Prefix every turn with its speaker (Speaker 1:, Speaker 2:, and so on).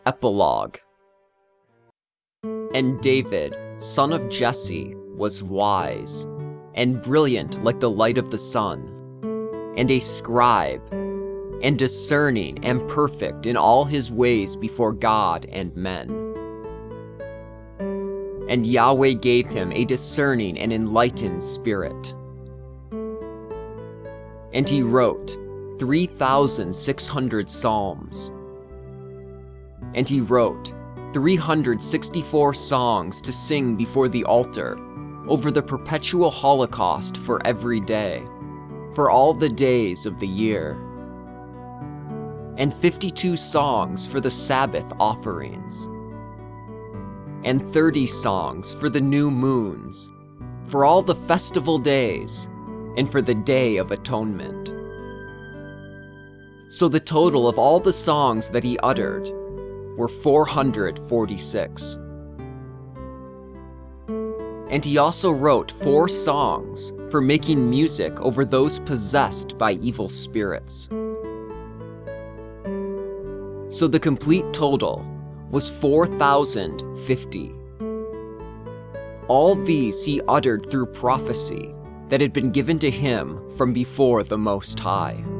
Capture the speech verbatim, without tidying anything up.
Speaker 1: Epilogue. And David, son of Jesse, was wise, and brilliant like the light of the sun, and a scribe, and discerning and perfect in all his ways before God and men. And Yahweh gave him a discerning and enlightened spirit. And he wrote three thousand six hundred psalms. And he wrote three hundred sixty-four songs to sing before the altar, over the perpetual holocaust for every day, for all the days of the year. And fifty-two songs for the Sabbath offerings. And thirty songs for the new moons, for all the festival days, and for the Day of Atonement. So the total of all the songs that he uttered were four hundred forty-six. And he also wrote four songs for making music over those possessed by evil spirits. So the complete total was four thousand fifty. All these he uttered through prophecy that had been given to him from before the Most High.